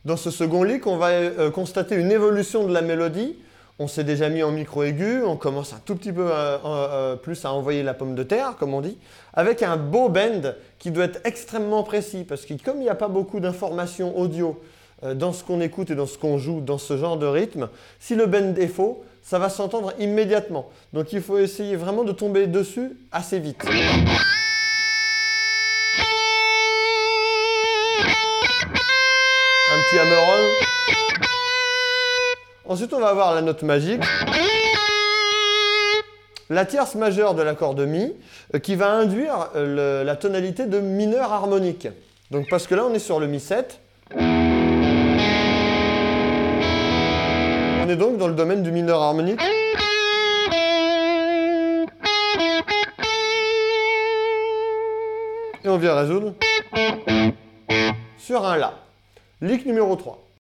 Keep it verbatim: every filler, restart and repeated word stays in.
Dans ce second lick, on va euh, constater une évolution de la mélodie. On s'est déjà mis en micro aigu, on commence un tout petit peu euh, euh, plus à envoyer la pomme de terre, comme on dit, avec un beau bend qui doit être extrêmement précis, parce que comme il n'y a pas beaucoup d'informations audio euh, dans ce qu'on écoute et dans ce qu'on joue, dans ce genre de rythme, si le bend est faux, ça va s'entendre immédiatement. Donc il faut essayer vraiment de tomber dessus assez vite. Un petit hammer-on. Ensuite, on va avoir la note magique, la tierce majeure de l'accord de Mi, euh, qui va induire euh, le, la tonalité de mineur harmonique. Donc, parce que là, on est sur le Mi sept. On est donc dans le domaine du mineur harmonique. Et on vient résoudre sur un La. Lick numéro trois.